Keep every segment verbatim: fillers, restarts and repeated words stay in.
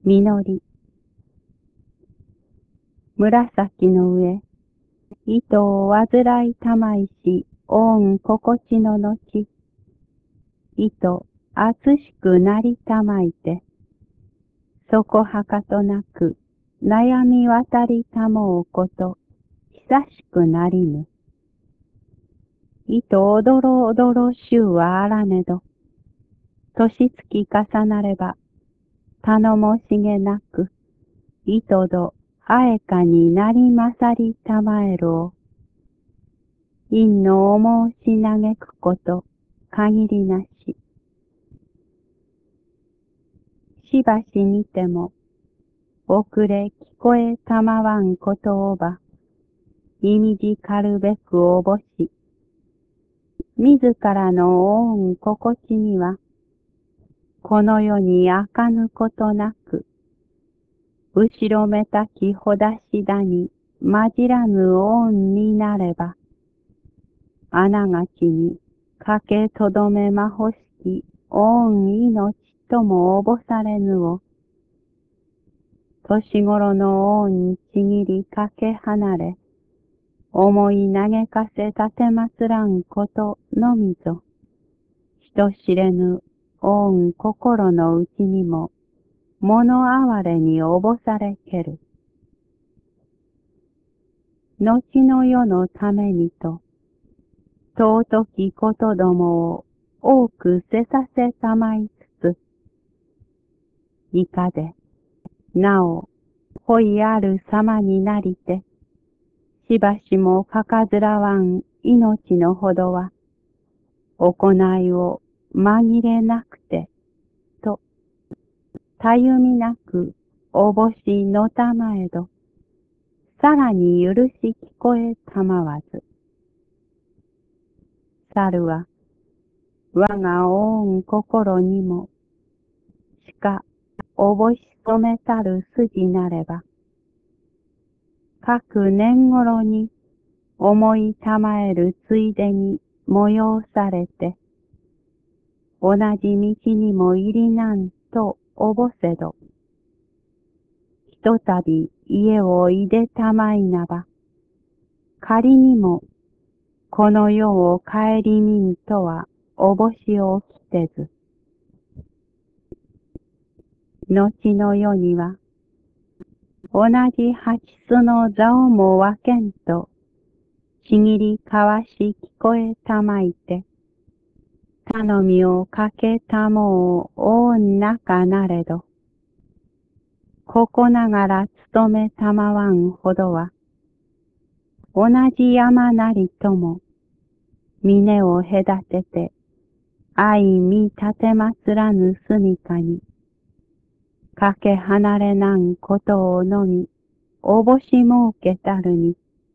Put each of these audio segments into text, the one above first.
実り。紫の上、糸を煩いたまいし、おん心地の後、糸厚しくなりたまいて、そこはかとなく、悩み渡りたもうこと、久しくなりぬ。糸おどろおどろしゅうはあらねど、年月重なれば、頼もしげなく、糸どあえかになりまさりたまえるを、因の思うし嘆くこと、限りなし。しばしにても、遅れ聞こえたまわんことをば、いみじかるべくおぼし、自らの恩心地には、この世にあかぬことなく、後ろめたきほだしだにまじらぬ恩になれば、あながちにかけとどめまほしき恩命ともおぼされぬを、年頃の恩ちぎりかけ離れ、思い嘆かせたてますらんことのみぞ、人知れぬ恩心のうちにも、物哀れにおぼされける。後の世のためにと、尊きことどもを多くせさせたまいつつ、いかで、なお、ほいある様になりて、しばしもかかずらわん命のほどは、行いを紛れなくて、と、たゆみなくおぼしのたまえど、さらに許し聞こえたまわず。猿は、我が恩心にも、しかおぼしとめたる筋なれば、各年頃に思いたまえるついでに催されて、同じ道にも入りなんとおぼせど、ひとたび家をいでたまいなば、仮にもこの世を帰りみんとはおぼしをきてず、後の世には、同じ八巣の座をも分けんと、ちぎり交わし聞こえたまいて、頼みをかけたもうおんなかなれど、ここながら務めたまわんほどは、同じ山なりとも、峰を隔てて、愛見立てまつらぬすみかに、かけ離れなんことをのみ、おぼしもうけたるに、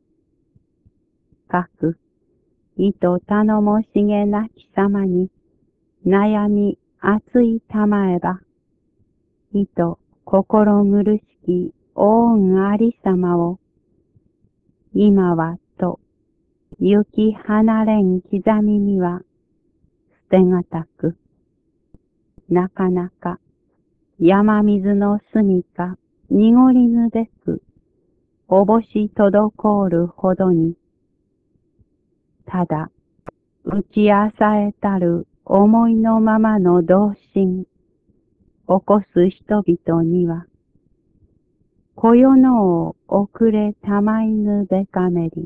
かく、いと頼もしげなきさまに、悩み熱いたまえば、いと心苦しきおんありさまを、今はと、行き離れん刻みには、捨てがたく、なかなか、山水の住か、濁りぬべく、おぼし滞るほどに、ただ、打ちあさえたる思いのままの同心、起こす人々には、こよのを遅れたまいぬべかめり、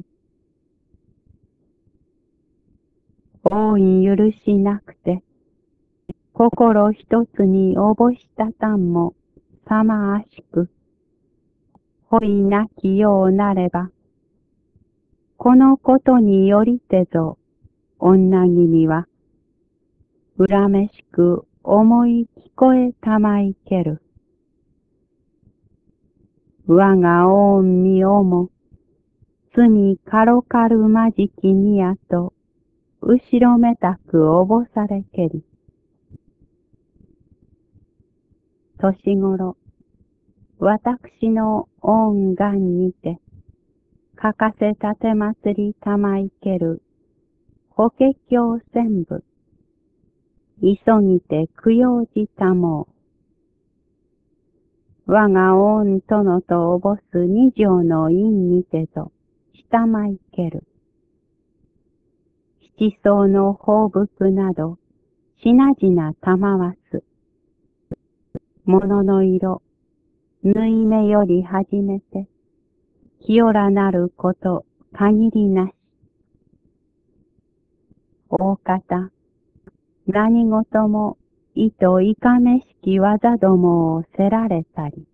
大い許しなくて、心一つにおぼしたたんも、さまあしく、ほいなきようなれば、このことによりてぞ、女君は、恨めしく思い聞こえたまいける。我が恩みをも、罪軽々まじきにやと、後ろめたくおぼされけり。年頃、私の恩願にて、かかせたてまつりたまいける、法華経千部、急ぎて供養じたもう。 我が恩殿とおぼす二条の院にてぞ、下まいける。七層の宝物など、品々賜わす。物の色、縫い目より始めて、清らなること、限りなし。大方、何事も、意図いかめしき技どもをせられたり、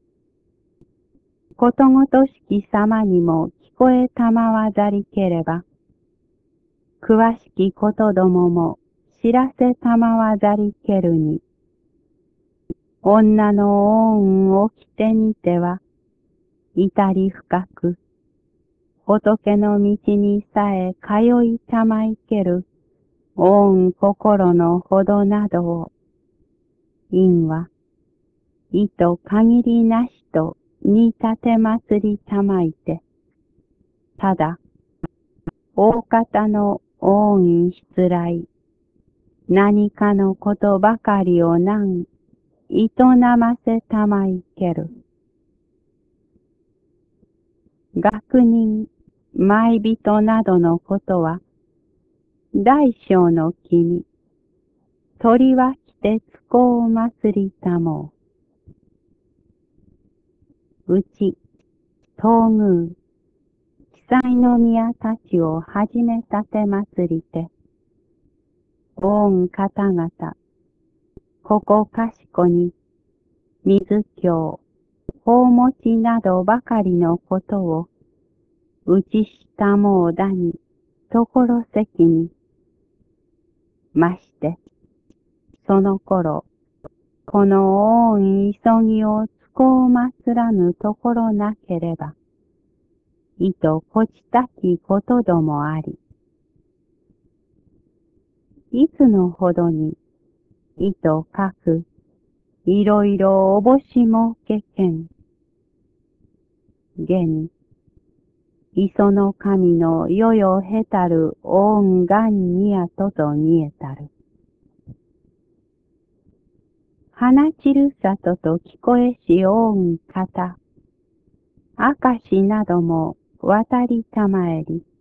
ことごとしき様にも聞こえたまわざりければ、詳しきことどもも知らせたまわざりけるに、女の恩をきてにては、至り深く、仏の道にさえ通いたまいける、恩心のほどなどを、因は、意と限りなしとに立て祭りたまいて、ただ、大方の恩失来、何かのことばかりを難、営ませたまいける。学人、舞人などのことは、大小の君、鳥は来てつこを祭りたもう。うち、東宮、記載の宮たちをはじめ立て祭りて、恩方々、ここかしこに、水経、宝持ちなどばかりのことを、うちしたもうだに、ところせきに、まして、その頃、この恩急ぎをつこう祭らぬところなければ、意とこちたきことどもあり、いつのほどに、意とかく、いろいろおぼしもけけん。げに、磯の神の世よへたる恩願にやとと見えたる。花散る里と聞こえし恩方、明石なども渡りたまえり、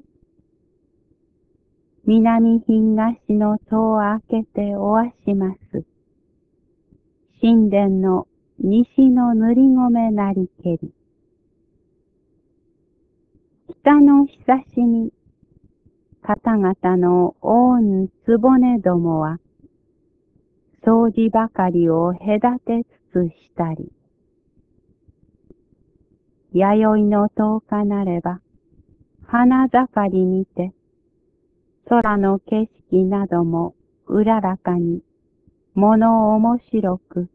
南東の戸を開けておわします。神殿の西の塗り米なりけり。北の日差しに、方々の恩つぼねどもは、掃除ばかりを隔てつつしたり、弥生の十日なれば、花盛りにて、空の景色などもうららかに、物面白く、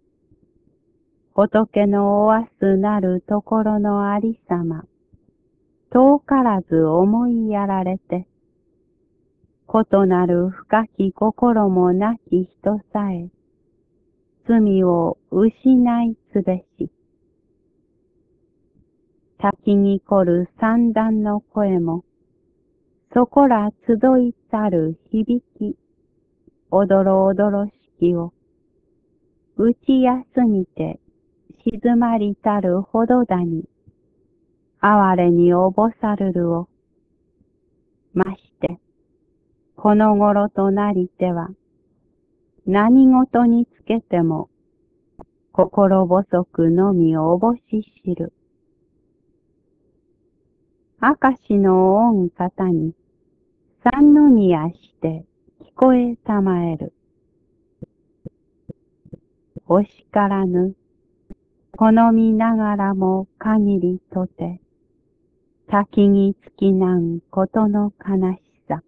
仏のおわすなるところのありさま、遠からず思いやられて、異なる深き心もなき人さえ、罪を失いつべし。滝に来る三段の声も、そこら集い去る響き、おどろおどろしきを、打ち休みて静まりたるほどだに、哀れにおぼさるるを、まして、この頃となりては、何事につけても、心細くのみおぼし知る。明石の恩方に、三宮して聞こえたまえる。おしからぬ、好みながらも限りとて、滝に尽きなんことの悲しさ。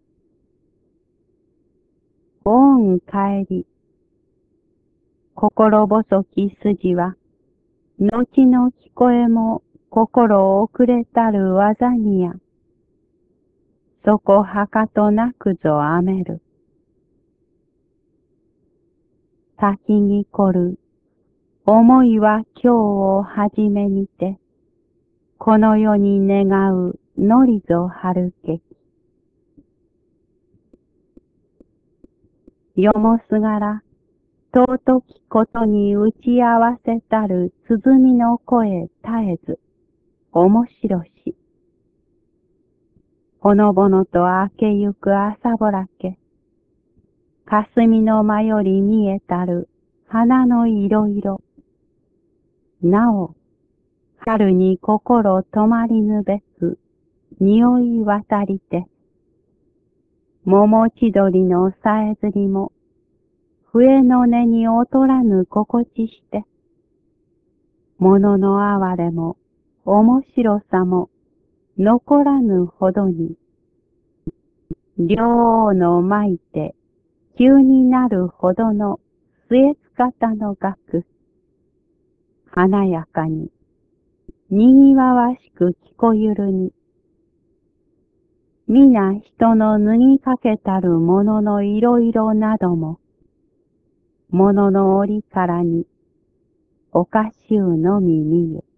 恩帰り、心細き筋は、後の聞こえも心遅れたる技にや、そこはかとなくぞあめる。滝に来る、思いは今日をはじめにて、この世に願うのりぞ春けき。よもすがら、 尊きことに打ち合わせたる鼓の声絶えず、面白し。ほのぼのと明けゆく朝ぼらけ、霞の間より見えたる花の色々。なお、春に心止まりぬべく、匂い渡りて、桃千鳥のさえずりも、笛の音に劣らぬ心地して、物の哀れも、面白さも、残らぬほどに、両王の巻いて、急になるほどの末方の楽、華やかに、にぎわわしく聞こゆるに、皆人の脱ぎかけたるもののいろいろなども、ものの折からに、おかしゅうのみ見ゆ。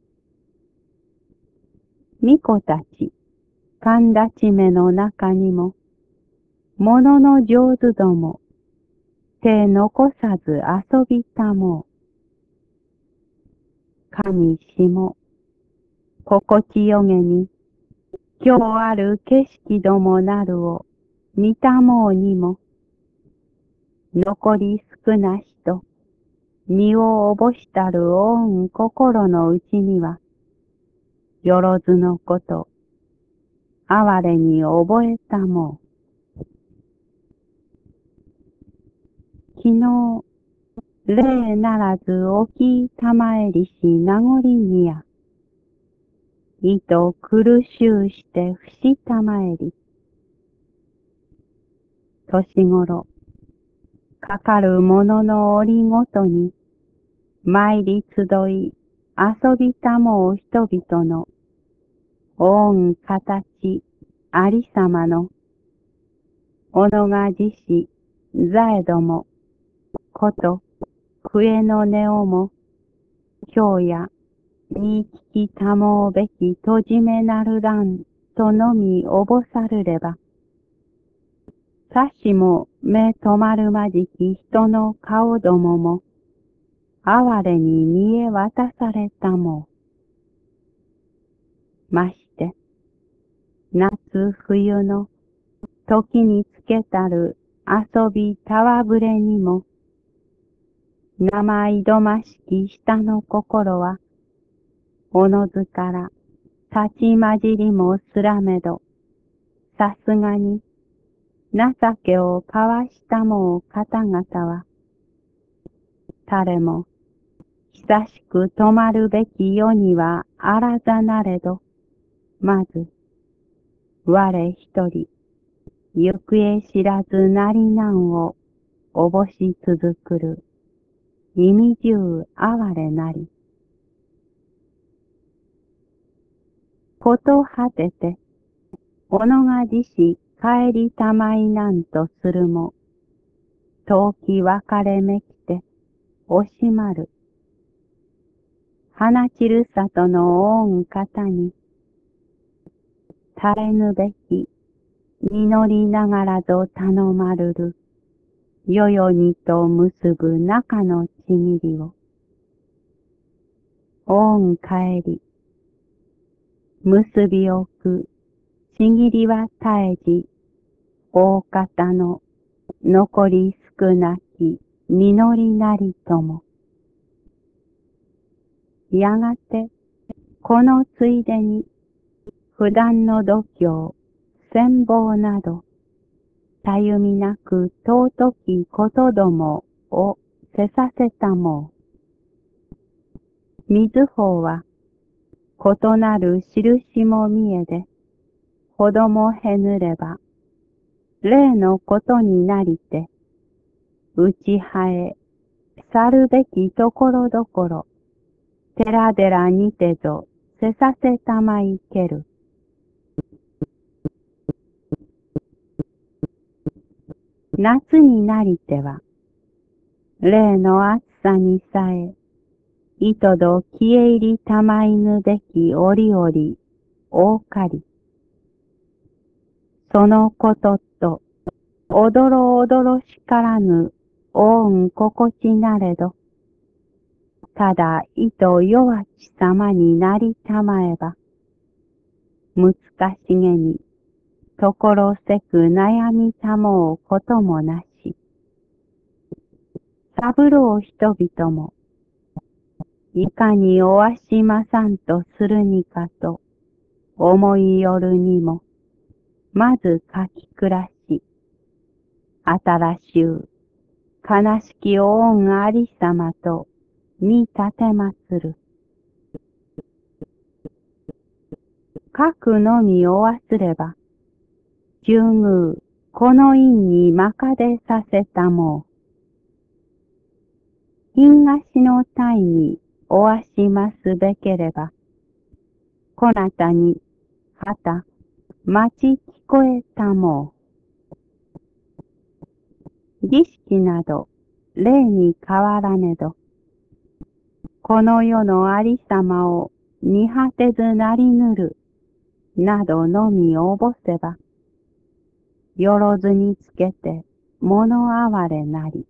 巫女たち、神立ち目の中にも、ものの上手ども、手残さず遊びたもう。神しも、心地よげに、今日ある景色どもなるを、見たもうにも、残り少なしと、身をおぼしたるおん心のうちには、よろずのこと、哀れに覚えたもう。昨日、礼ならず起きたまえりし名残にや、意と苦しゅうして不したまえり。年頃、かかるものの折ごとに、参り集い、遊びたもう人々の、御ん形、ありさまの、おのが自し、ざえども、こと、笛の音をも、今日や、に聞きたもうべきとじめなるらん、とのみおぼさるれば、さしも目止まるまじき人の顔どもも、哀れに見え渡されたもう。まして、夏冬の時につけたる遊びたわぶれにも、生いどましき下の心は、おのずから立ちまじりもすらめど、さすがに情けを交わしたもう方々は、誰も久しく止まるべき世にはあらざなれど、まず、我一人、行方知らずなりなんをおぼし続くる、意味中哀れなり。こと果てて、おのが自し帰りたまいなんとするも、遠き別れめきて、惜しまる。花散る里の御方に、垂れぬべき、実りながらぞ頼まるる、よよにと結ぶ中のちぎりを、御帰り、結び置く、ちぎりは絶えじ、大方の残り少なき実りなりとも。やがて、このついでに、普段の度胸、羨望など、たゆみなく尊きことどもをせさせたもう。みずほは、異なる印も見えで、ほどもへぬれば、例のことになりて、打ちはえ、去るべきところどころ、寺々にてぞ、せさせたまいける。夏になりては、例の暑さにさえ、いとど消え入りたまいぬべき折々、大かり。そのことと、おどろおどろしからぬ、 おん心地なれど、ただ意図弱き様になりたまえば、難しげに、ところせく悩みたもうこともなし。三郎人々も、いかにおわしまさんとするにかと、思いよるにも、まず書き暮らし、新しゅう、悲しきお恩ありさまと、見立てまつる。書くのみお忘れば、十宮、この院にまかでさせたもう。東の体におわしますべければ、こなたに、はた、待ち聞こえたもう。儀式など、例に変わらねど、この世のありさまを見果てずなりぬる、などのみおぼせば、よろずにつけて、物哀れなり。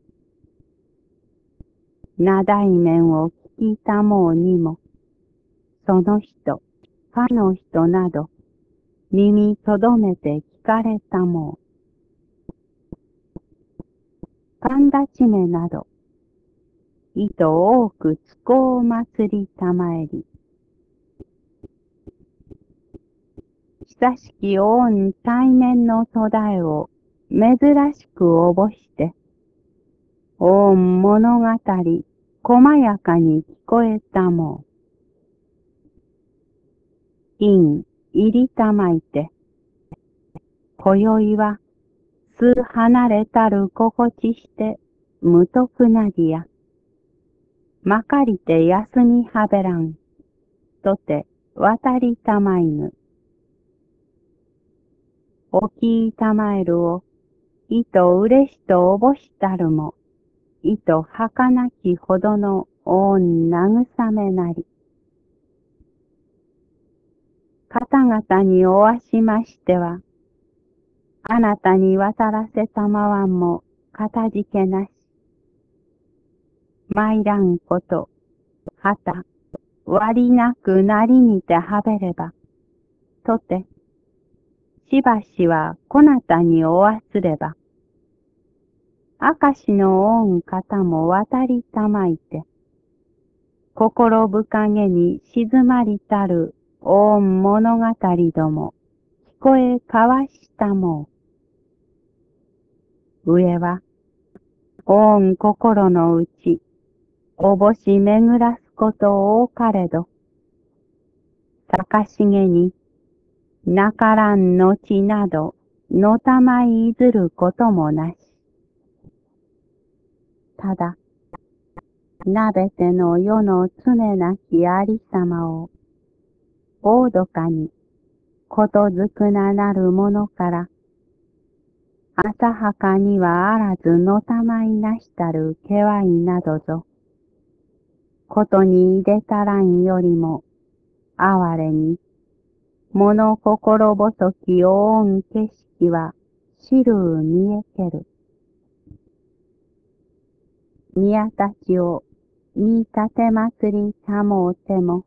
なだい面を聞いたもうにも、その人、かの人など、耳とどめて聞かれたもう。神立ちめなど、意図多くつこう祭りたまえり。久しき御対面の途絶えを珍しくおぼして、御物語、細やかに聞こえたもう。院、入りたまいて、今宵は、す離れたる心地して、無徳なりや。まかりて休みはべらん、とて渡りたまいぬ。起きたまえるを、いとうれしとおぼしたるも、いと儚きほどの恩慰めなり。方々におわしましては、あなたに渡らせたまわんも、かたじけなし。参らんこと、はた、割なくなりにてはべれば、とて、しばしはこなたにお忘れば、明石の恩方も渡りたまいて、心深げに静まりたる恩物語ども、聞こえ交わしたもう。上は、恩心のうち、おぼし巡らすこと多かれど、さかしげに、なからんのちなど、のたまいいずることもなし。ただ、なべての世の常なきありさまを、おおどかに、ことづくななるものから、浅はかにはあらずのたまいなしたるけわいなどぞ、ことに入れたらんよりも、哀れに、物心細きお恩景色は、知る見えける。宮たちを、見立て祭りたもうても、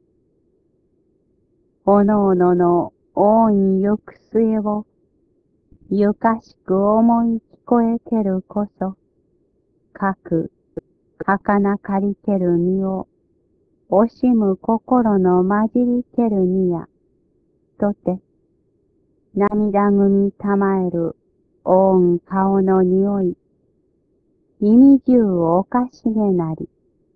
おのおのの恩行く末を、ゆかしく思い聞こえけるこそ、かく、儚かりける身を、惜しむ心の混じりけるにや、とて、涙ぐみたまえる、恩顔の匂い、意味中おかしげなり、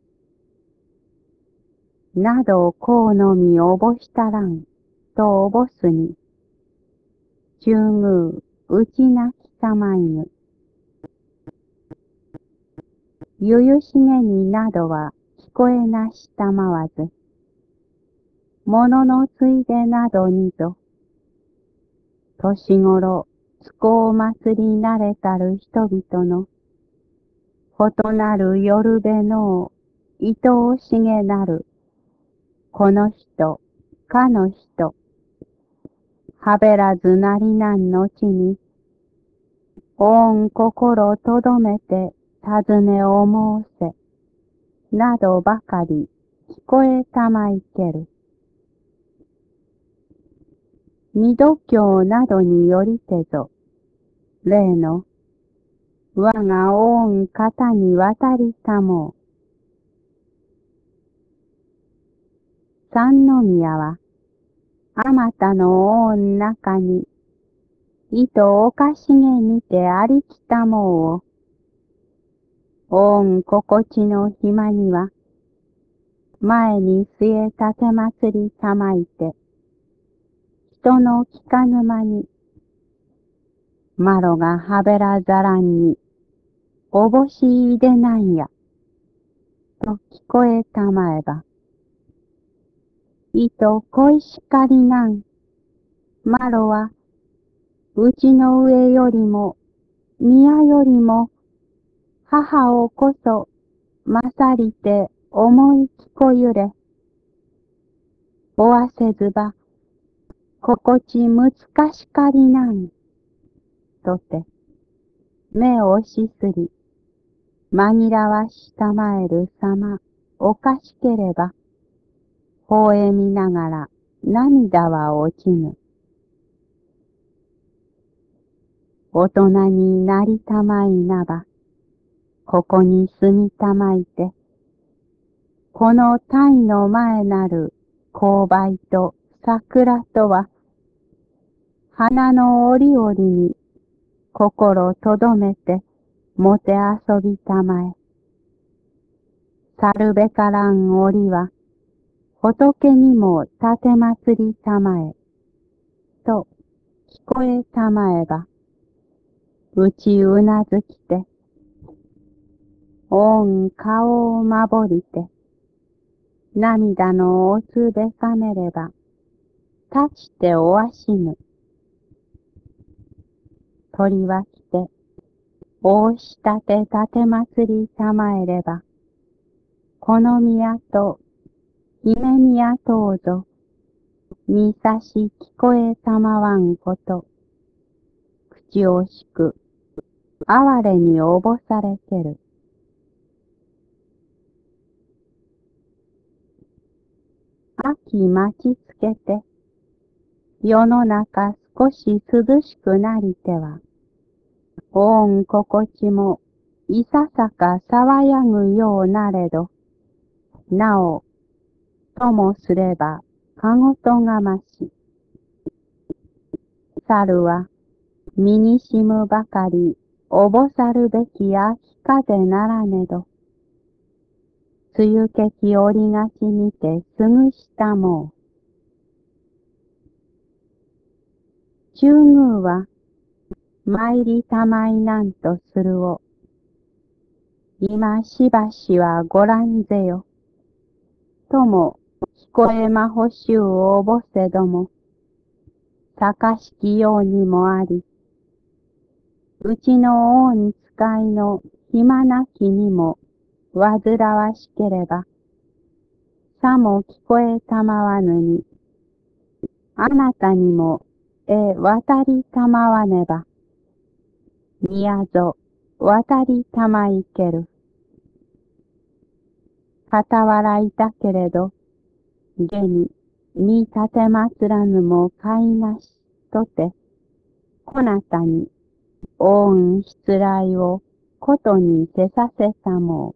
などこうのみおぼしたらん、とおぼすに、中宮、うちなきたまいぬ。ゆゆしげになどは聞こえなしたまわず、もののついでなどにと、年頃、つこう祭りなれたる人々の、ほとなる夜べの愛おしげなる、この人、かの人、はべらずなりなんのちに、恩心とどめて尋ね思うせ、などばかり聞こえたまいける。二度経などによりてぞ、例の我が恩方に渡りたもう。三宮は、あまたの恩中に、糸おかしげにてありきたもうを、恩心地の暇には、前に据え立て祭りたまいて、人の聞かぬ間に、マロがはべらざらんに、おぼしいでなんや、と聞こえたまえば、いと恋しかりなん、マロは、うちの上よりも、宮よりも、母をこそ、勝りて思い聞こゆれ、おわせずば、心地難しかりなん、とて、目をしすり、紛らわしたまえるさま、おかしければ、微笑みながら涙は落ちぬ。大人になりたまいなば、ここに住みたまいて、この体の前なる勾配と桜とは、花の折々に心とどめてもて遊びたまえ。去るべからん折は、仏にも立て祭りたまえ。と聞こえたまえば、うちうなずきて、恩顔をまぼりて、涙のおつべかめれば、立ちておわしぬ。鳥は来て、大したて立て祭りたまえれば、この宮と姫宮とぞ、にさし聞こえたまわんこと、口惜しく、哀れにおぼされてる。秋待ちつけて、世の中少し涼しくなりては、恩心地もいささか騒やぐようなれど、なお、ともすれば、かごとがまし。猿は、身にしむばかり、おぼさるべき秋風ならねど、梅雨けき折りがちにてすぐしたもう。中宮は、参りたまいなんとするを、今しばしはごらんぜよ。とも、聞こえまほしゅうおぼせども、さかしきようにもあり、うちの恩使いの暇なきにも、わずらわしければ、さも聞こえたまわぬに、あなたにも、え渡りたまわねば、宮ぞ渡りたまいける。傍らいたけれど、下に、に立てまつらぬもかいなし、とて、こなたに、恩失礼を、ことにせさせたもう。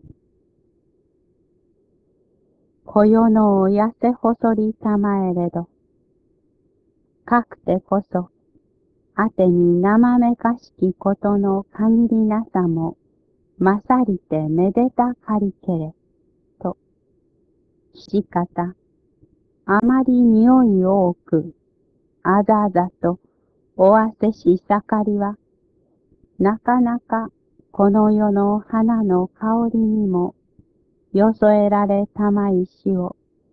こよのをやせ細りたまえれど、かくてこそ、あてに生めかしきことの限りなさも、まさりてめでたかりけれ、と、しかた、あまり匂い多く、あざあざと、おわせし盛りは、なかなか、この世の花の香りにも、よそえられたまいしを、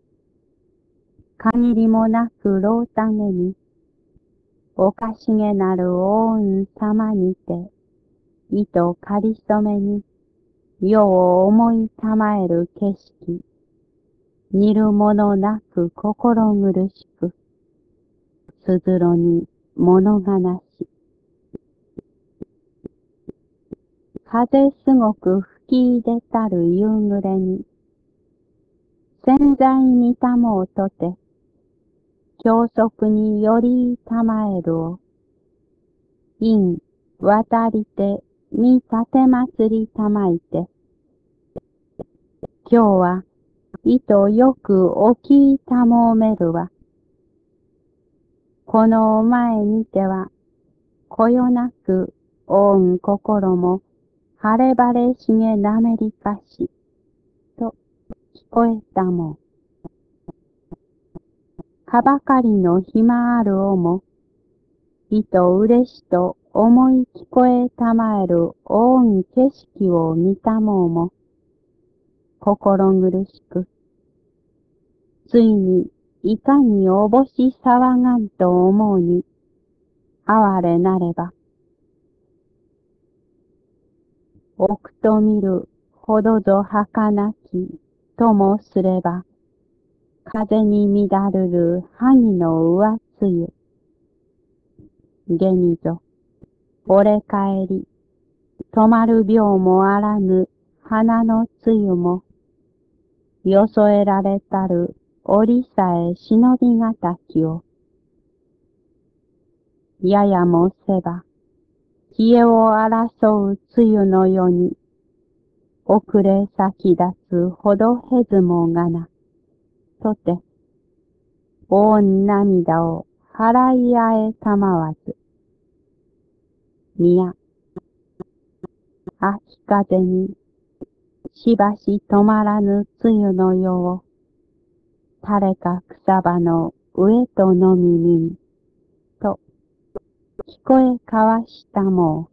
限りもなくろうたげに、おかしげなる恩様にて、糸かりそめに、世を思いたまえる景色、似るものなく心苦しく、すずろに物悲し。 風すごく吹き出たる夕暮れに、潜在にたもうとて、教則によりたまえるを、因渡りて、みたてまつりたまいて、今日は、いとよく起きたもめるわ。この前にては、こよなく、おん心も、晴れ晴れしげなめりかし、と聞こえたもん。かばかりの暇あるをも、いとうれしと思い聞こえたまえるおん景色を見たもうも、心苦しく、ついにいかにおぼし騒がんと思うに、哀れなれば。おくと見るほどぞ儚きともすれば、風に乱るる萩の上つゆ。げにぞ、俺帰り、止まる病もあらぬ花のつゆも、よそえられたる折さえ忍びがたきを。ややもせば、冷えを争うつゆのよに、遅れ先立つほどへずもがな、とて、大涙を払い合えたまわず。みや、秋風に、しばし止まらぬつゆのよを、誰か草葉の上とのみみん、と、聞こえ交わしたも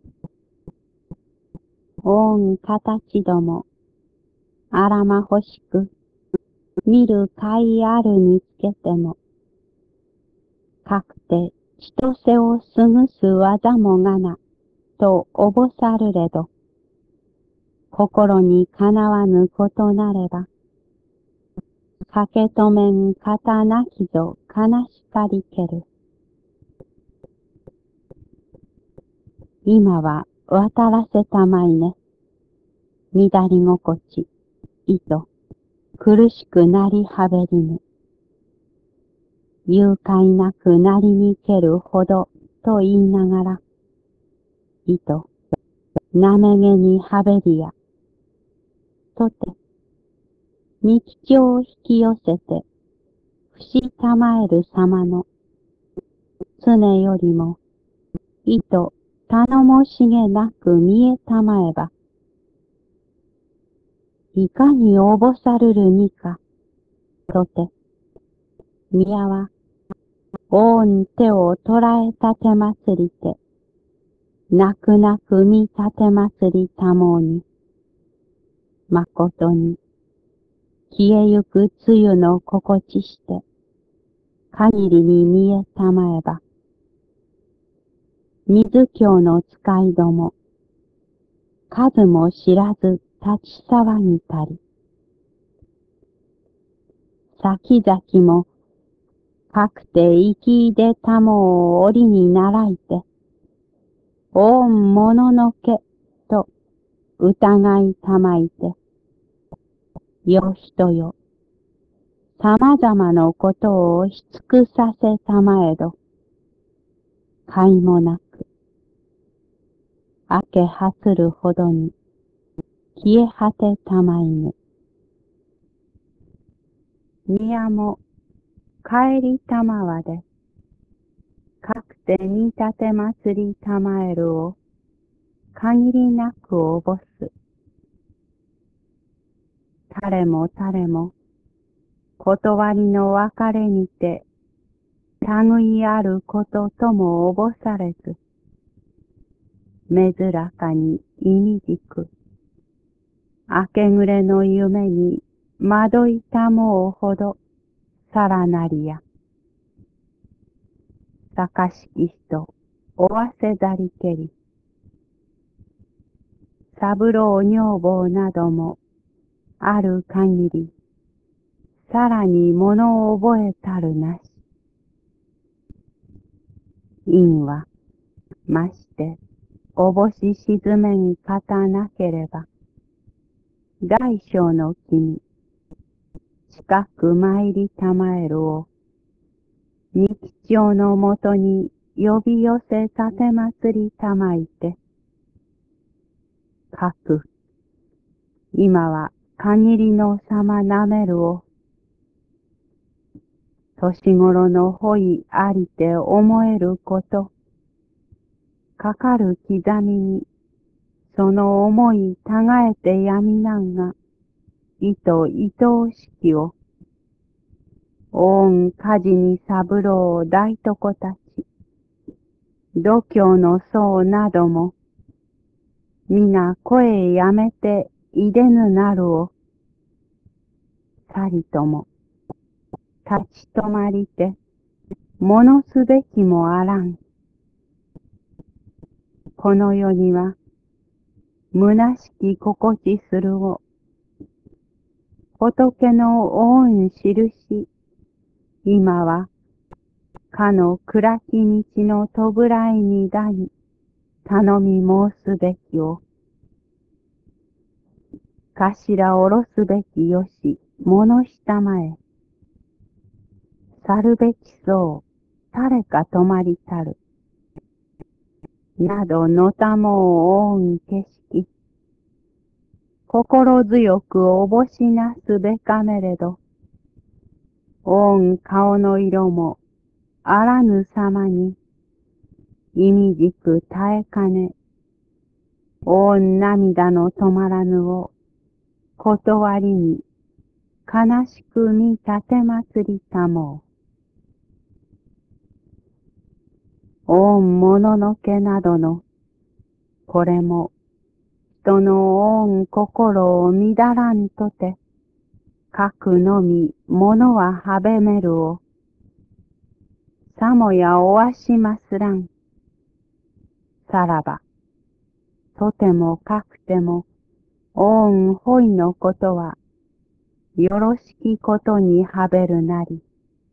う。おん形ども、あらま欲しく、見る甲斐あるにつけても、かくて千歳を過ぐす技もがな、とおぼさるれど、心にかなわぬことなれば、かけとめん方なきぞ悲しかりける。今は渡らせたまいね。乱り心地、いと、苦しくなりはべりぬ。誘拐なくなりにけるほどと言いながら、いと、なめげにはべりや。とて、三吉を引き寄せて、不したまえる様の、常よりも、いと頼もしげなく見えたまえば、いかにおぼさるるにか、とて、宮は、おん手を捉えたてまつりて、泣く泣く見たてまつりたもうに、まことに、消えゆくつゆの心地して、限りに見えたまえば、水京の使いども、数も知らず立ち騒ぎたり、先々も、かくて生き出たもを折に習いて、おんもののけ、と疑いたまいて、よ人よ、様々なことをし尽くさせたまえど、かいもなく、明けはつるほどに、消え果てたまいぬ。宮も、帰りたまわで、かくて見立て祭りたまえるを、限りなくおぼす。誰も誰も、断りの別れにて、類あることともおぼされず、めずらかにいみじく、明け暮れの夢に惑いたもうほど、さらなりや。さかしき人、おわせざりけり。三郎女房なども、ある限り、さらに物を覚えたるなし。因は、まして、 おぼし沈めんかたなければ、大小の君、近く参りたまえるを、日常のもとに呼び寄せたてまつりたまいて、かく、今は限りの様なめるを、年頃のほいありて思えること、かかる刻みに、その思いたがえてやみなんが、いといとおしきを、おん火事に三郎大床たち、度胸の僧なども、皆声やめていでぬなるを、さりとも、立ち止まりて、ものすべきもあらん。この世には、虚しき心地するを、仏の恩印、今は、かの暗き道の扉絵にだに、頼み申すべきを、頭おろすべきよし、物下まえ、去るべきそう、誰か止まりたる、などのたもう覆う景色、心強くおぼしなすべかめれど、覆う顔の色も、あらぬさまに、意味じく耐えかね、覆う涙の止まらぬを、断りに、悲しく見立てまつりたもう。覆うもののけなどの、これも、人の覆う心を乱らんとて、かくのみ、ものははべめるを、さもやおわしますらん。さらば、とてもかくても、覆うほいのことは、よろしきことにはべるなり。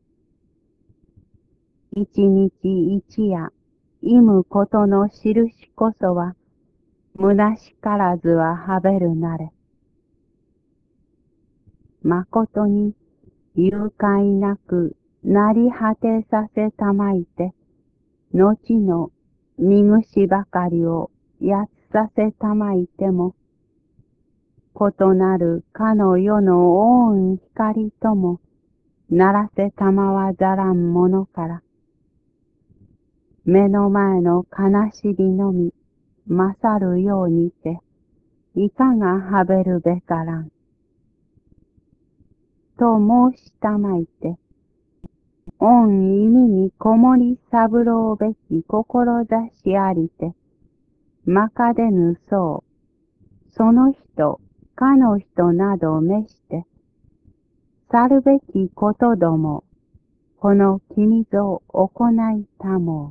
一日一夜、いむことの印こそは、虚しからずははべるなれ。まことに、誘拐なく、なり果てさせたまいて、後の見ぐしばかりをやつさせたまいても、異なるかの世の覆う光とも、ならせたまわざらんものから、目の前の悲しみのみ、勝るようにて、いかがはべるべからん。と申したまいて、御意味にこもり三郎べき志ありて、まかでぬそう、その人、かの人など召して、去るべきことども、この君ぞ行いたも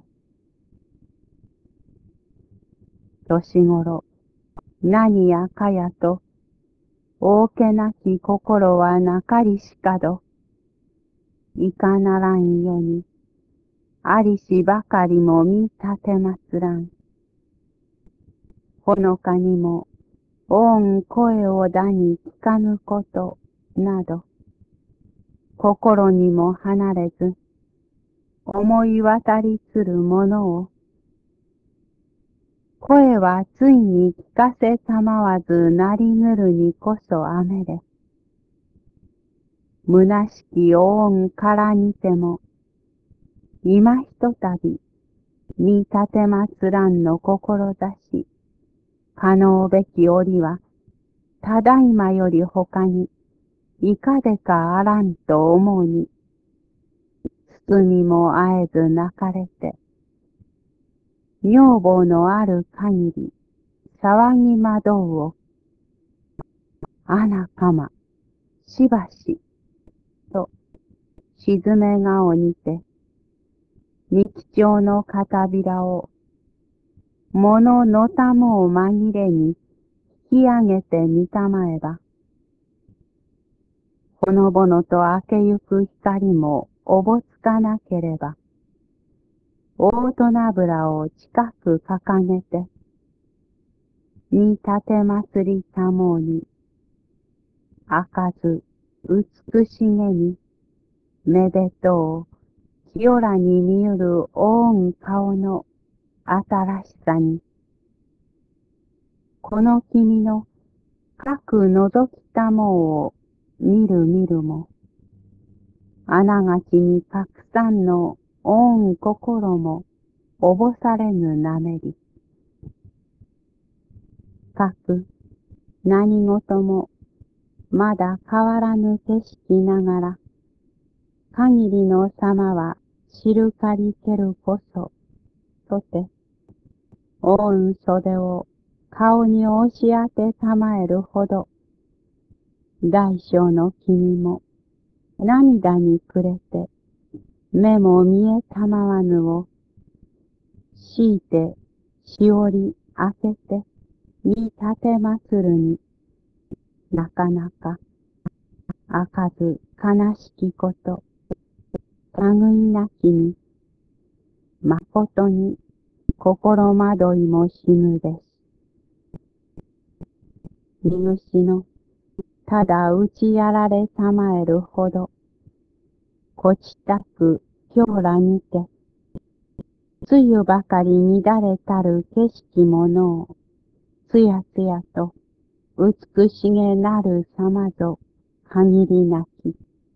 う。年頃、何やかやと、大けなき心はなかりしかど、いかならんよに、ありしばかりも見立てますらん。ほのかにも、おん声をだに聞かぬこと、など、心にも離れず、思い渡りつるものを、声はついに聞かせたまわずなりぬるにこそあめれ。虚しきおんからにても、今ひとたび、見立てまつらんの志、可能べき折は、ただいまより他に、いかでかあらんと思うに、包みもあえず泣かれて、女房のある限り、騒ぎまどうを、あなかま、しばし、と、沈め顔にて、日常の片びらを、物のたもを紛れに引き上げてみたまえば、ほのぼのと明けゆく光もおぼつかなければ、大戸油を近く掲げて、 に立て祭りたもに、開かず美しげに、めでとう、清らに見ゆる大ん顔の新しさに、この君の各覗きたもを見る見るも、あながちにたくさんの大ん心もおぼされぬなめり、かく何事もまだ変わらぬ景色ながら、限りの様は知るかりけるこそ、とて、大ん袖を顔に押し当てたまえるほど、大小の君も涙に暮れて、目も見えたまわぬを、強いてしおり開けて、に立てまつるに、なかなか、開かず悲しきこと、類なきに、まことに心惑いも死ぬべし。見失の、ただ打ちやられたまえるほど、こちたく今日らにて、つゆばかり乱れたる景色ものを、つやつやと美しげなるさまぞ限りなき。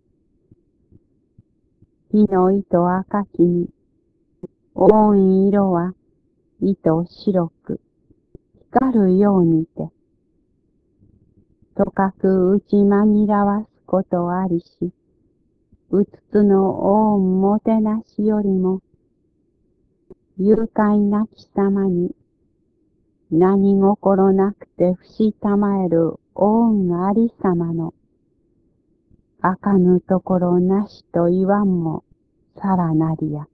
火の糸赤きに、黄い色は糸白く光るようにて、とかく打ち紛らわすことありし、うつつの黄もてなしよりも、愉快なき様に、何心なくて不したまえる黄ありさまの、あかぬところなしと言わんも、さらなりや。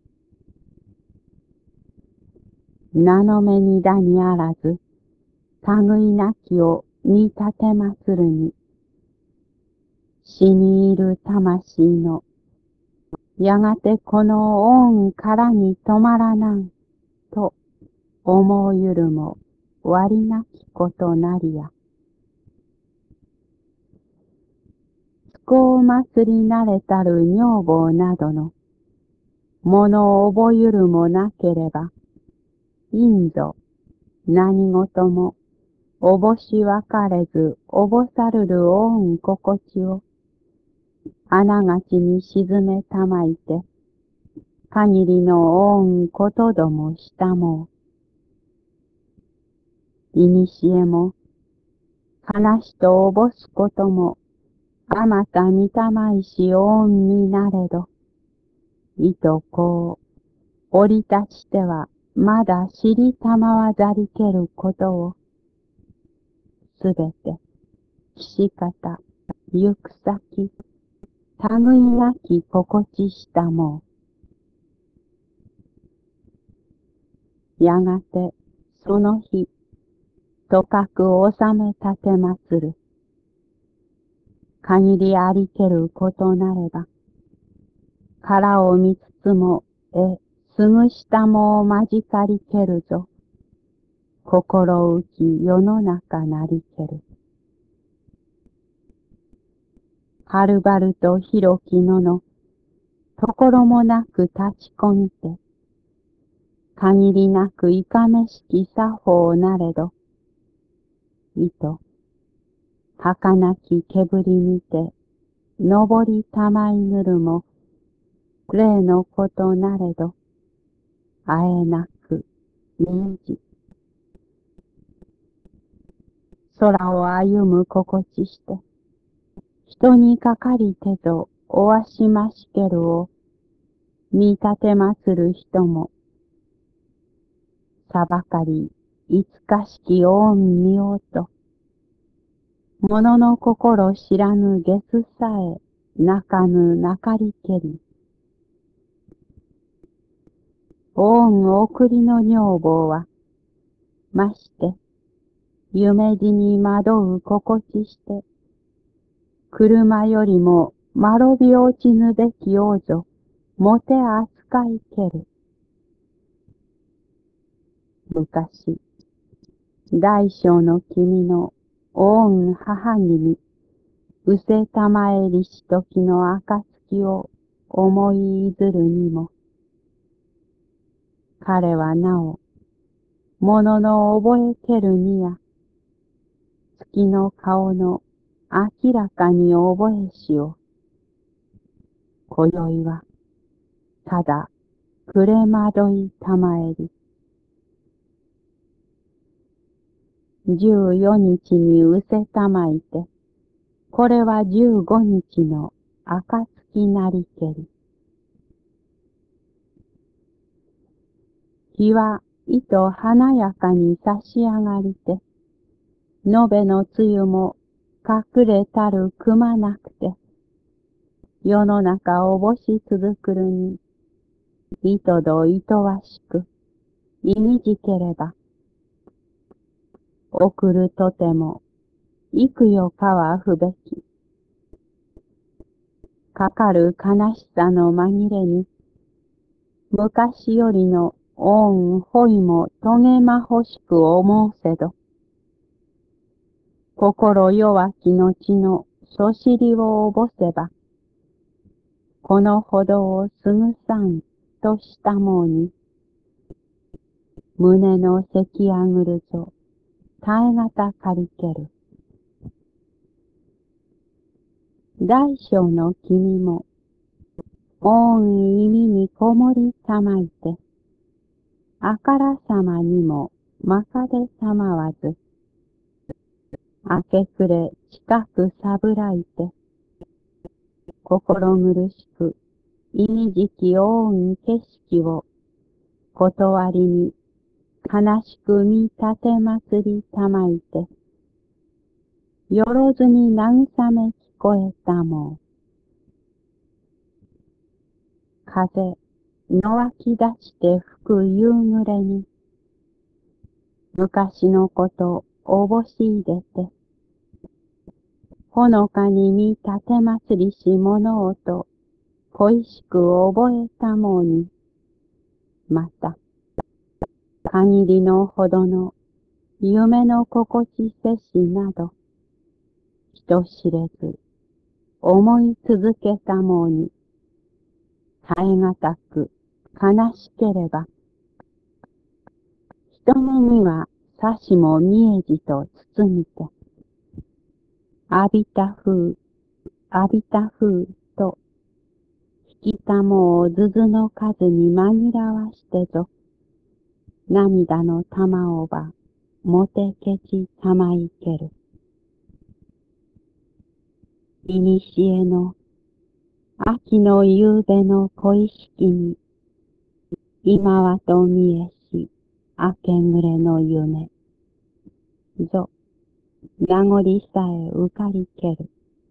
名の目にだにあらず、類なきを見立てまつるに、死にいる魂の、やがてこの恩からに止まらなん、と思うゆるも、割なきことなりや。不幸祭りなれたる女房などの、ものを覚ゆるもなければ、いんぞ、何事も、おぼしわかれず、おぼさるる恩心地を、あながちに沈めたまいて、限りの恩ことどもしたもう。いにしえも、悲しとおぼすことも、あまた見たまいし恩になれど、いとこう、降り立ちては、まだ知りたまわざりけることを、すべて、岸方、行く先、類なき心地したもう。やがて、その日、とかく収め立てまつる。限りありけることなれば、殻を見つつも、え、すぐしたもをまじかりけるぞ。心浮き世の中なりける。はるばると広き野の、ところもなく立ちこみて、限りなくいかめしき作法なれど、いと、儚き煙にて、登りたまいぬるも、例のことなれど、あえなく、にじ。空を歩む心地して、人にかかりてぞおわしましけるを、見立てまつる人も、さばかり、いつかしき恩見ようと、物の心知らぬゲスさえ、泣かぬなかりけり。恩送りの女房は、まして、夢路に惑う心地して、車よりも丸び落ちぬべき王女、もて扱いける。昔、 大小の君の御恩母君、うせたまえりし時の暁を思いいずるにも、彼はなお、ものの覚えてるにや、月の顔の明らかに覚えしを、今宵は、ただ、くれまどいたまえり。十四日にうせたまいて、これは十五日の暁なりけり。日は糸華やかに差し上がりて、延べの露も隠れたるくまなくて、世の中おぼし続くるに、いとどいとわしく、いみじければ、送るとても、幾よかは不べき。かかる悲しさの紛れに、昔よりの恩ほいもとげまほしく思うせど、心弱きのちのそしりをおぼせば、このほどをすぐさんとしたもうに、胸のせきあぐるぞ、絶えがたかりける。大小の君も、恩意味にこもりたまいて、あからさまにもまかでさまわず、明け暮れ近くさぶらいて、心苦しく、いにじき恩景色を、断りに、悲しく見立て祭りたまいて、よろずに慰め聞こえたもう。風、のわき出して吹く夕暮れに、昔のことおぼしいでて、ほのかに見立て祭りし物音、恋しく覚えたもうに、また、限りのほどの夢の心地せしなど、人知れず思い続けたもうに、絶えがたく悲しければ、人目にはさしも見えじと包みて、浴びた風、浴びた風と、引きたもうずずの数に紛らわしてぞ、涙の玉をば、もてけちたまいける。いにしえの、秋の夕べの小意識に、今はと見えし、明け暮れの夢。ぞ、名残さえ浮かりける。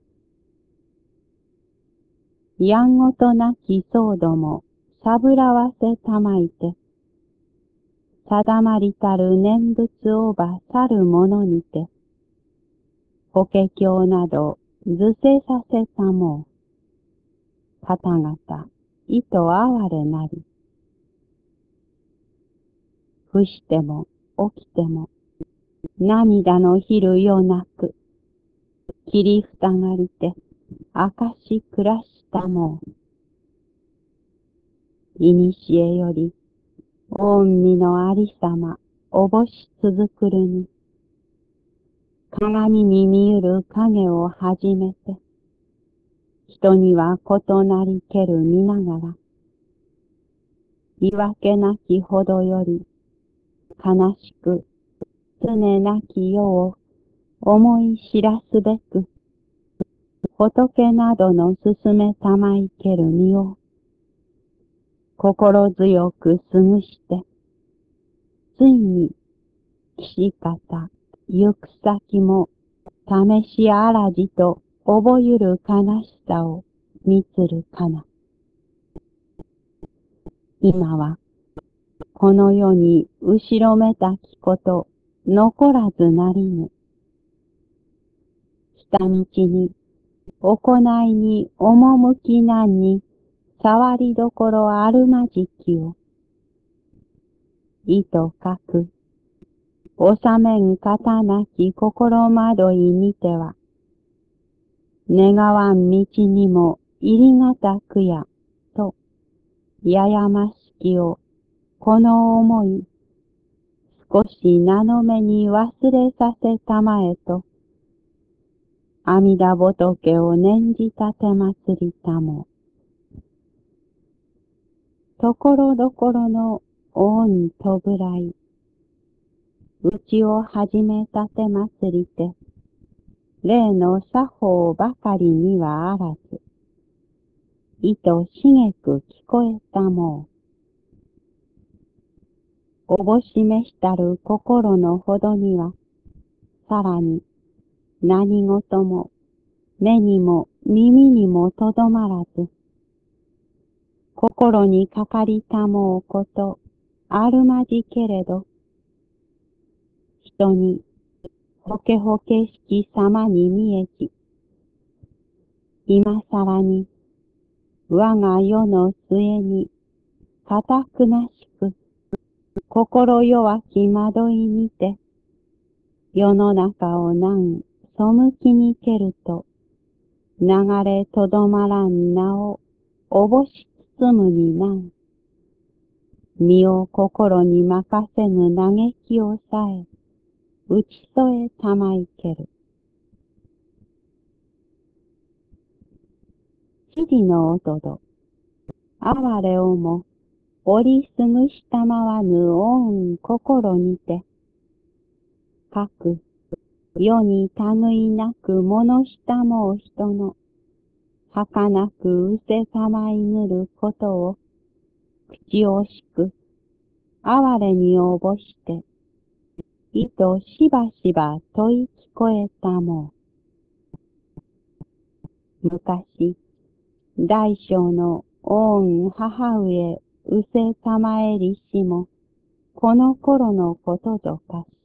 やんごとなき騒動も、さぶらわせたまいて、定まりたる念仏をば去るものにて、法華経など図せさせたもう、方々、意図哀れなり。伏しても起きても、涙のひるよなく、切りふたがりて、明かし暮らしたもう。いにしえより、御身のありさま、おぼし続くるに、鏡に見ゆる影をはじめて、人には異なりける見ながら、言い訳なきほどより、悲しく、常なき世を思い知らすべく、仏などの勧めたまいける身を、心強くすぐして、ついに、岸方、行く先も、試しあらじと覚ゆる悲しさを見つるかな。今は、この世に後ろめたきこと残らずなりぬ。下道に、行いに赴きなんに、触りどころあるまじきを。意と書く、 収めん方なき心惑いにては、願わん道にも入りがたくや、と、ややましきを、この思い、少しなのめに忘れさせたまえと、阿弥陀仏を念じたてまつりたも。ところどころの大にとぐらい、うちをはじめたてまつりて、例の作法ばかりにはあらず、意図しげく聞こえたもう。おぼしめしたる心のほどには、さらに何事も目にも耳にもとどまらず、心にかかりたもうことあるまじけれど、人にほけほけしき様に見えき、今さらに我が世の末にかたくなしく心弱き惑いにて世の中を何背きにけると流れとどまらん名をおぼし包むになん身を心に任せぬ嘆きをさえ打ち添えたまいける。地理の音ど、哀れをも、折りすぐしたまわぬ恩心にて、かく、世に類なく物したもう人の、儚くうせたまいぬることを、口惜しく、哀れにおぼして、意図しばしば問い聞こえたもう。昔、大小の恩母上うせたまえりしも、この頃のこととかし、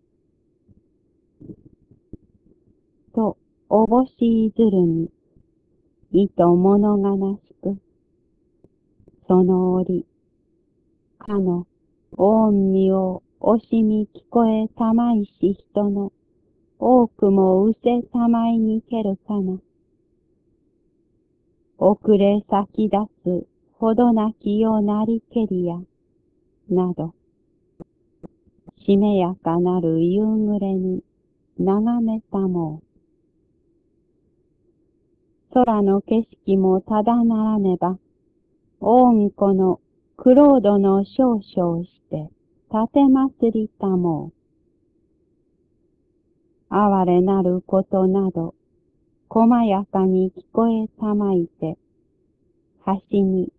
と、おぼしいずるに、意図物がなしく、その折、かの、恩義を惜しみ聞こえたまいし人の、多くもうせたまいにけるかな。遅れ先立つほどなきよなりけりや、など、しめやかなる夕暮れに眺めたもう。空の景色もただならねば、恩子のクロードの少々して、立てまつりたもう。哀れなることなど、細やかに聞こえたまいて、端に、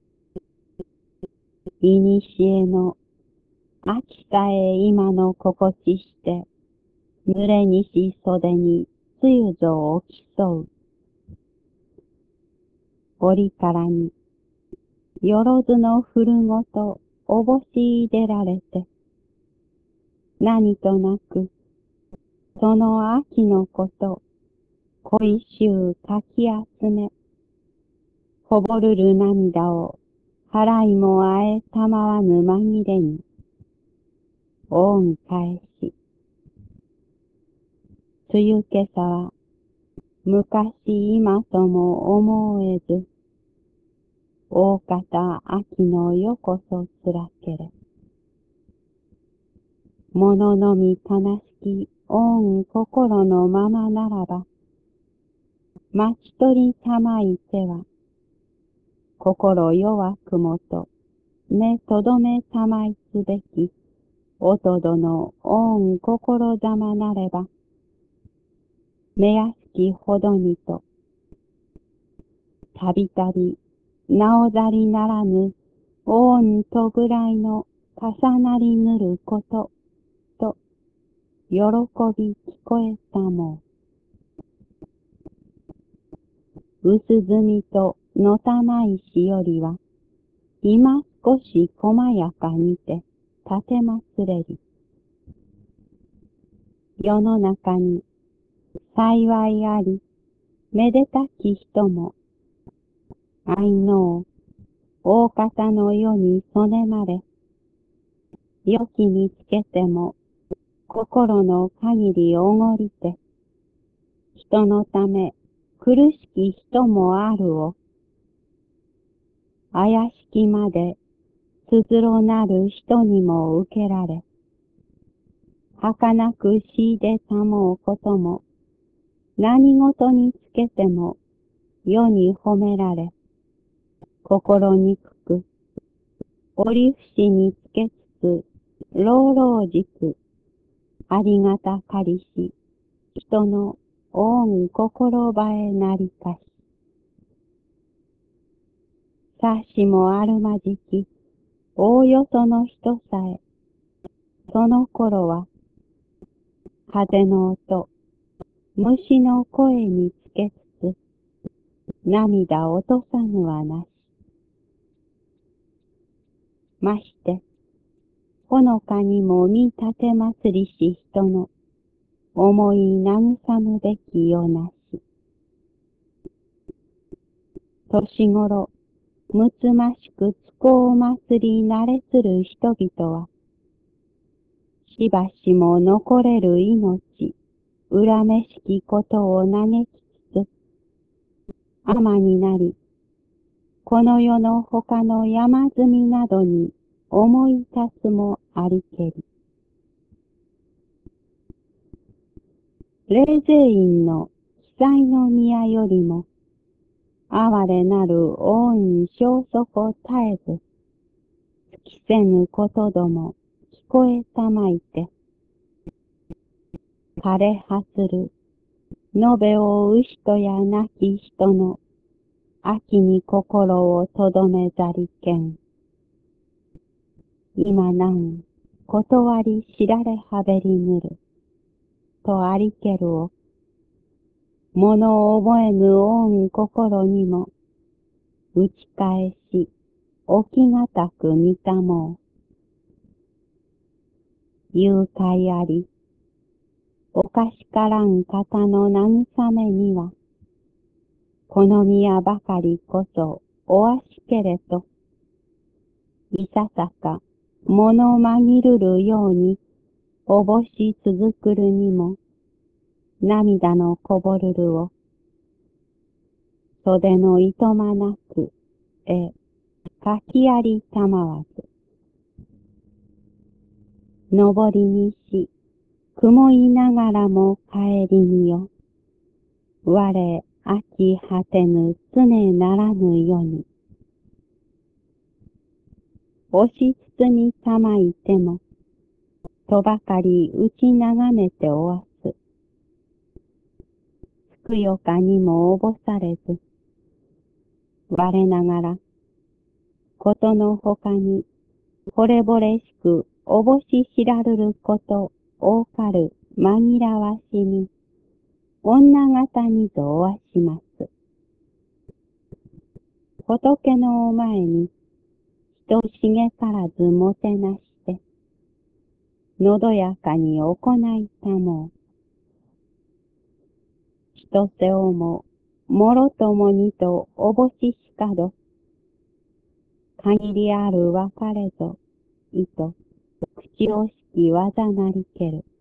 いにしえの秋さえ今の心地して、濡れにし袖に露ぞを競う。折からに、よろずの古ごとおぼしいでられて、何となく、その秋のこと、恋臭かき集め、こぼるる涙を払いもあえたまわぬ紛れに、恩返し。梅雨今朝は、昔今とも思えず、大方秋のよこそつらけれ。物のみ悲しき恩心のままならば、待ち取りたまいては、心弱くもと、目とどめたまいすべき、おとどの恩心ざまなれば、目やすきほどにと、たびたび、なおざりならぬ、恩とぐらいの重なりぬること、と、喜び聞こえたもう。薄墨とのたまいしよりは、今少し細やかにて、立てまつれり。世の中に、幸いあり、めでたき人も、愛のう、大方の世に曽根まれ、良きにつけても、 心の限りおごりて、人のため苦しき人もあるを、怪しきまでつづろなる人にも受けられ、儚くしいでたもうことも、何事につけても世に褒められ、心にくく、折節につけつつ、老々じく、ありがたかりし、人の恩心ばえなりかし。さしもあるまじき、おおよその人さえ、その頃は、風の音、虫の声につけつつ、涙落とさぬはなし。まして、ほのかにも見立て祭りし人の、思い慰むべきよなし。年頃、むつましくつこを祭り慣れする人々は、しばしも残れる命、恨めしきことを嘆きつつ、天になり、この世の他の山積みなどに思い立つもありけり。霊勢院の記載の宮よりも、哀れなる恩消息絶えず、尽きせぬことども聞こえたまいて、枯れはする、のべをうしとやなき人の、秋に心をとどめざりけん。今なん、断り知られはべりぬる、とありけるを、物を覚えぬ恩心にも、打ち返し、起きがたく見たもう。誘拐あり、おかしからん方の慰めには、好みやばかりこそおわしけれと、いささか物紛るるようにおぼし続くるにも、涙のこぼるるを、袖のいとまなく、え、かきありたまわず。登りにし、曇いながらも帰りによ。我、飽き果てぬ常ならぬよに。押しつつにたまいても、とばかり打ち眺めておわす。ふくよかにもおぼされず、我ながら、ことのほかに、惚れぼれしくおぼし知らるること、多かる紛らわしに、女方にぞおわします。仏のお前に、人茂からずもてなして、のどやかに行いたもう。人せをも、もろともにとおぼししかど、限りある別れぞ、いと、口惜しき技なりける。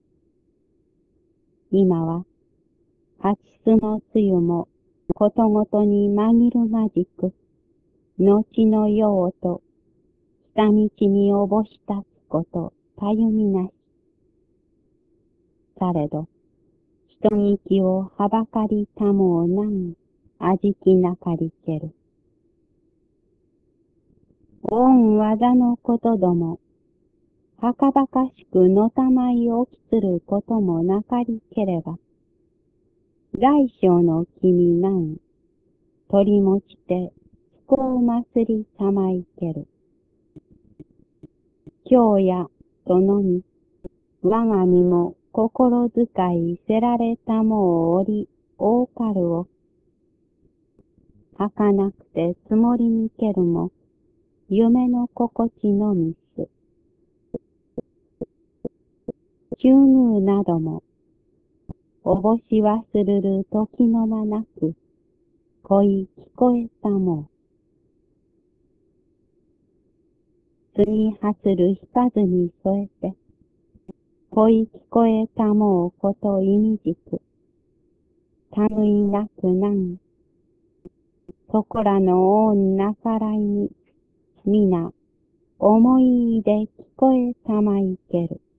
今は、八巣のつゆも、ことごとに紛るまじく、後のようと、下道におぼし立つこと、たゆみなし。されど、人に気をはばかりたもうなん、あじきなかりける。恩技のことども、はかばかしくのたまいをきすることもなかりければ、大小の君なん、取り持ちて、不幸祭りたまいける。今日や、とのみ、我が身も心遣いせられたもうおり、大かるを、儚くて積もりにけるも、夢の心地のみす。中宮なども、おぼし忘るる時の間なく、恋聞こえたもう。巣にはする引かずに添えて、 恋聞こえたもうこと意味軸。類なくなん。そこらの女からいに、みな、思い出聞こえたまいける。